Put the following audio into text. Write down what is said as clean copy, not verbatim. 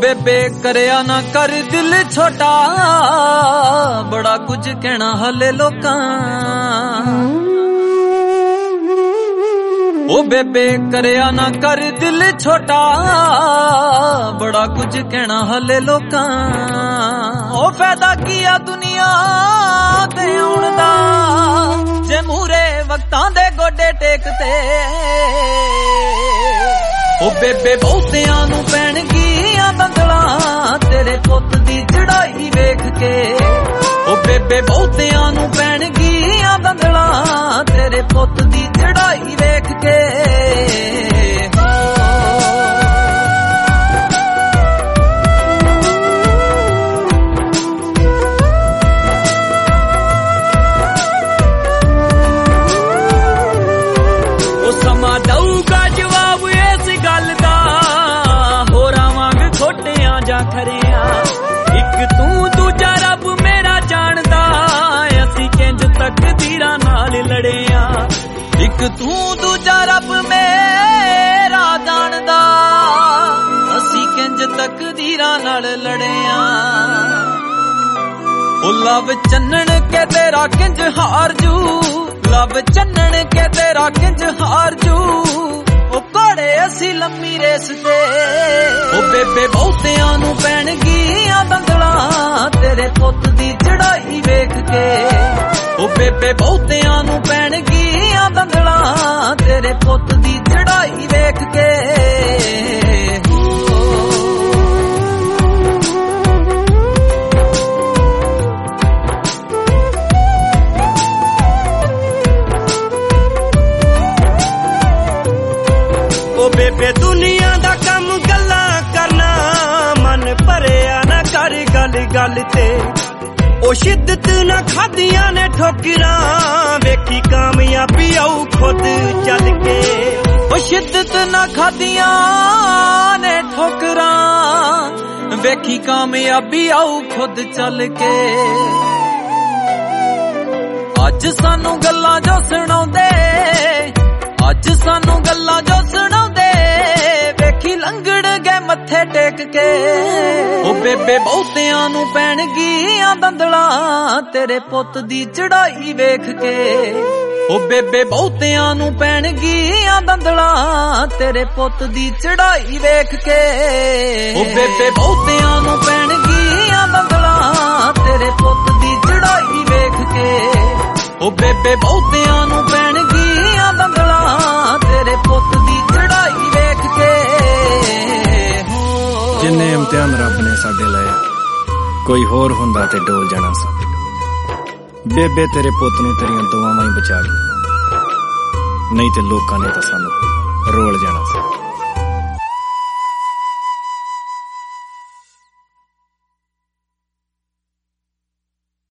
बेबे करया ना कर दिल छोटा, बड़ा कुछ कहना हले लोकां। ओ बेबे करया ना कर दिल छोटा, बड़ा कुछ कहना हले लोकां। ओ फायदा किया दुनिया ते आउण दा, जे मूरे वक्तां दे गोडे टेकते। ओ बेबे बहुतियां नू पैणगियां दंदलां तेरे पुੱਤ दी चढ़ाई वेख के। ओ बेबे बहुतियां नू पैणगियां दंदलां तेरे पुੱਤ दी चढ़ाई वेख के। ओ समा दऊगा जवाब इस गल दा, होरां वांग खोटियां जा खरियां। इक तू दूजा रब मेरा जानदा, असीं किंज तकदीरां नाल लड़ियां। इक तू दूजा रब मेरा जानदा, असीं किंज तकदीरां नाल लड़ियां। ओ लव चन्नण के तेरा किंज हार जू, लव चन्नण के तेरा किंज हार जू। ओ घोड़े असी लम्मी रेस ते। ओ बेबे बहुतियां नू पैणगियां दंदलां तेरे पुੱਤ दी चढ़ाई वेख के। ओ बेबे बहुतियां नू पैणगियां दंदलां तेरे पुੱਤ दी चढ़ाई वेख के। ओ बेबे दुनिया दा कम गल्लां करना, मन भरिया ना कर गल गल ते। ओ शिद्दत ना खादियां ने ठोकरां, वेखी कामयाबी आऊ खुद चल के। ओ शिद्दत ना खादियां ने ठोकरां, वेखी कामयाबी आऊ खुद चल के। अज सानू गल्लां जो सुणाउंदे, अज सानू गल्लां जो सुणाउंदे, वेखी लंगड़ गए मत्थे टेक के। ओ बेबे बहुतियां नू पैणगियां दंदलां तेरे पुੱਤ दी चढ़ाई वेख के। ओ बेबे बहुतियां नू पैणगियां दंदलां तेरे पुੱਤ दी चढ़ाई वेख के। ओ बेबे बहुतियां नू पैणगियां दंदलां तेरे पुੱਤ दी चढ़ाई वेख के। ओ बेबे बहुतियां नू पैणगियां दंदलां तेरे पुੱਤ दी चढ़ाई वेख के। जिन्ने इम्तिहान रब ने साडे लाया, कोई होर हुंदा ते डोल जाना सी। बेबे तेरे पुੱਤ नू तेरियां दुआवां ही बचा गई, नहीं ते लोकां ने तां सानू रोल जाना सी।